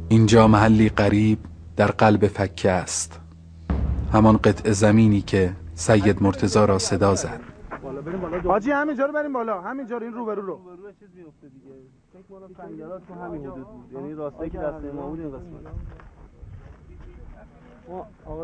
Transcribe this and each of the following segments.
اینجا محلی غریب در قلب فکه است، همان قطع زمینی که سید مرتضی را صدا زد. حاجی همینجا رو بریم بالا، همینجا رو، این روبرو رو چیز میفته دیگه. فکر کنم سنگرات تو همین حدود بود، یعنی راستایی که دست ما بود این قسمت. آقا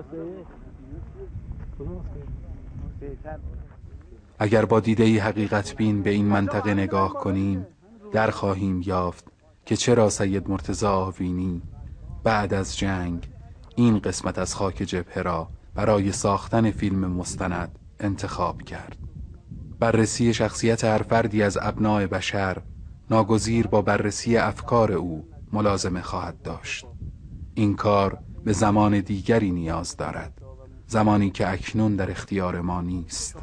اگر با دیده‌ای حقیقت بین به این منطقه نگاه کنیم، در خواهیم یافت که چرا سید مرتضی آوینی بعد از جنگ این قسمت از خاک جبهه را برای ساختن فیلم مستند انتخاب کرد. بررسی شخصیت هر فردی از ابناء بشر ناگزیر با بررسی افکار او ملازمه خواهد داشت. این کار به زمان دیگری نیاز دارد، زمانی که اکنون در اختیار ما نیست.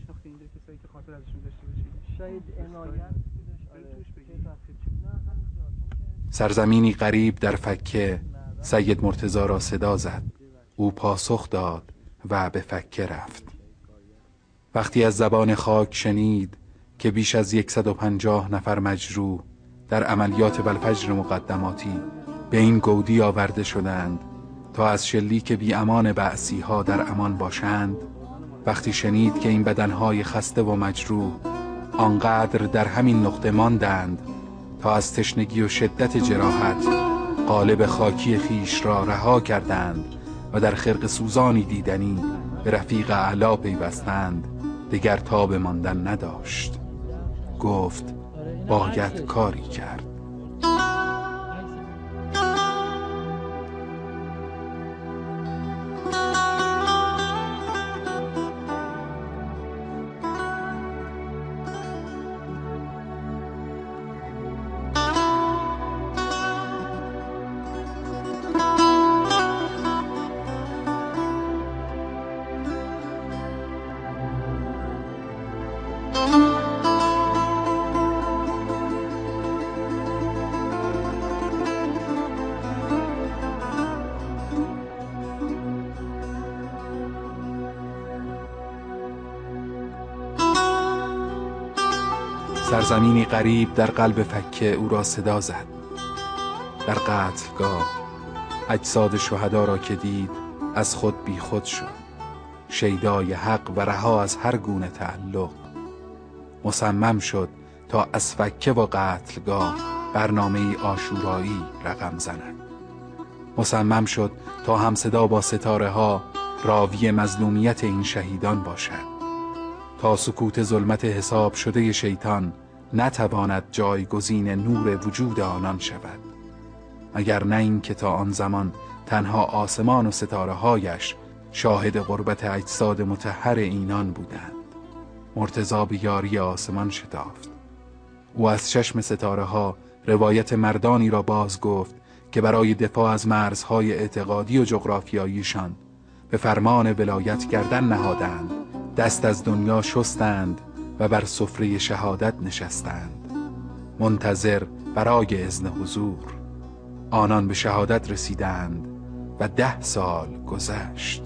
سرزمینی غریب در فکه سید مرتضی را صدا زد. او پاسخ داد و به فکه رفت. وقتی از زبان خاک شنید که بیش از 150 نفر مجروح در عملیات بلفجر مقدماتی به این گودی آورده شدند تا از شلیک بی امان بعثی ها در امان باشند، وقتی شنید که این بدنهای خسته و مجروح آنقدر در همین نقطه ماندند تا از تشنگی و شدت جراحت قالب خاکی خیش را رها کردند و در خرق سوزانی دیدنی به رفیق اعلی پیوستند، دیگر تاب ماندن نداشت. گفت باید کاری کرد. سرزمینی غریب در قلب فکه او را صدا زد. در قتلگاه اجساد شهدا را که دید از خود بی خود شد، شیدای حق و رها از هر گونه تعلق. مصمم شد تا از فکه و قتلگاه برنامه عاشورایی رقم زند. مصمم شد تا همصدا با ستاره ها راوی مظلومیت این شهیدان باشد، تا سکوت ظلمت حساب شده شیطان نتواند جایگزین نور وجود آنان شود، اگر نه این که تا آن زمان تنها آسمان و ستاره هایش شاهد قربت اجساد مطهر اینان بودند. مرتضی به یاری آسمان شتافت. او از چشم ستاره ها روایت مردانی را باز گفت که برای دفاع از مرزهای اعتقادی و جغرافیاییشان به فرمان ولایت گردن نهادند، دست از دنیا شستند و بر سفره شهادت نشستند، منتظر برای اذن حضور. آنان به شهادت رسیدند و 10 سال گذشت.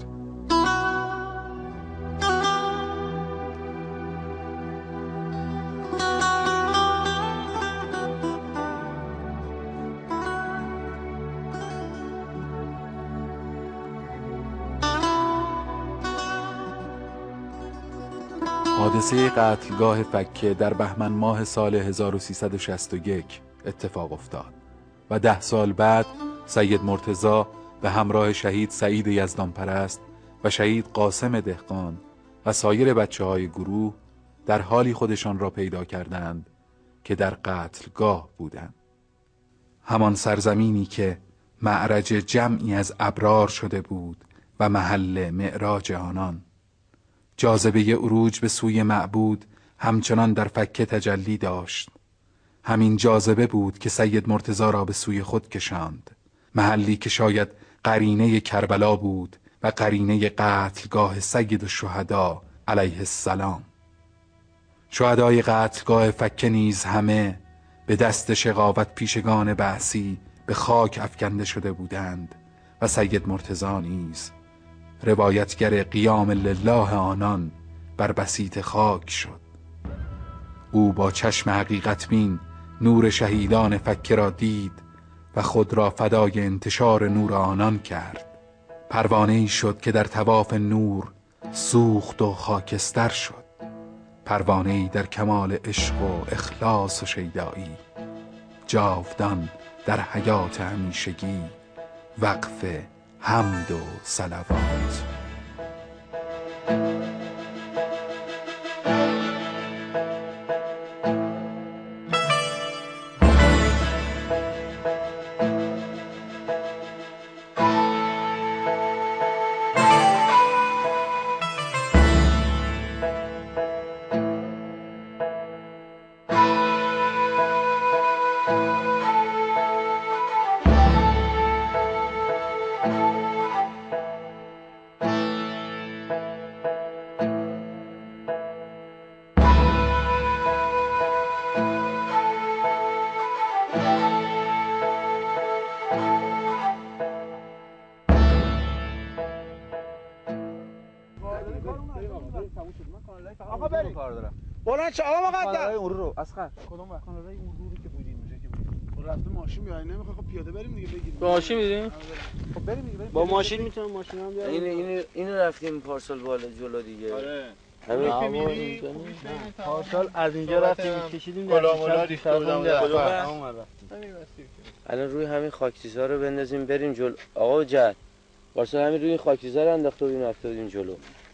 حادثه قتلگاه فکه در بهمن ماه سال 1361 اتفاق افتاد و 10 سال بعد سید مرتضی به همراه شهید سعید یزدانپرست و شهید قاسم دهقان و سایر بچه‌های گروه در حالی خودشان را پیدا کردند که در قتلگاه بودند. همان سرزمینی که معرج جمعی از ابرار شده بود و محل معراج آنان. جاذبه عروج به سوی معبود همچنان در فکه تجلی داشت. همین جاذبه بود که سید مرتضی را به سوی خود کشاند، محلی که شاید قرینه کربلا بود و قرینه قتلگاه سید الشهدا علیه السلام. شهدای قتلگاه فکه نیز همه به دست شقاوت پیشگان بعثی به خاک افکنده شده بودند و سید مرتضی نیز روایتگر قیام لله آنان بر بسیط خاک شد. او با چشم حقیقت بین نور شهیدان فکه را دید و خود را فدای انتشار نور آنان کرد. پروانه‌ای شد که در طواف نور سوخت و خاکستر شد. پروانه‌ای در کمال عشق و اخلاص و شیدایی، جاودان در حیات همیشگی، وقف حمد و صلوات. آقا بریم کار دارم. بلند شو آقا مقدم. اون رو اسخر. کدوم وقت کانالای اون رو که بودیم اونجا که بودیم. خب رفته ماشین بیای نمیخواد خب پیاده بریم دیگه بگیریم. با ماشین میریم؟ خب بریم دیگه بریم. با ماشین میتونم ماشین هم بیارم. اینو رفتیم پارسال بالا جلو دیگه. آره. همین که میری پارسال از اینجا رفتیم کشیدیم گلامولا ریخته بودم الان روی همین خاکسیزها رو بندازیم بریم جلو. آقا جد پارسال همین روی خاکسیزها رو انداخته بودیم رفته بودیم جلو.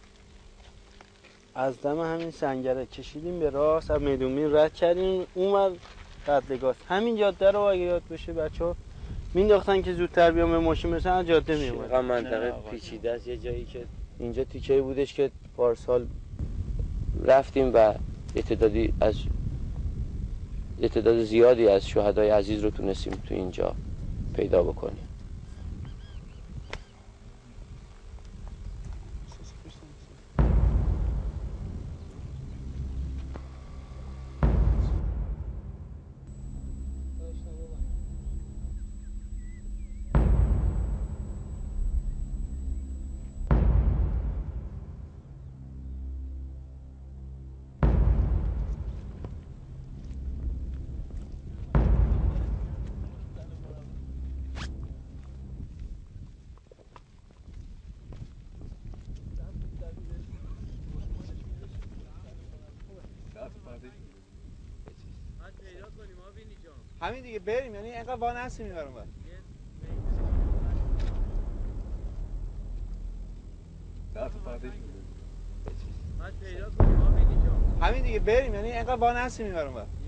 از دم همین سنگره کشیدیم به راست از میدونمین رد کردیم اونور قدلگاست. همین جاده رو اگه یاد بشه بچه‌ها مینداختن که زودتر بیام به ماشین برسن از جاده میومد. چقدر منطقه پیچیده است. یه جایی که اینجا تیکه‌ای بودش که پارسال رفتیم و تعداد زیادی از شهدای عزیز رو تونستیم تو اینجا پیدا بکنیم. همین دیگه بریم یعنی اینقدر وانه هستیم این برام. همین دیگه بریم یعنی اینقدر وانه هستیم این برام.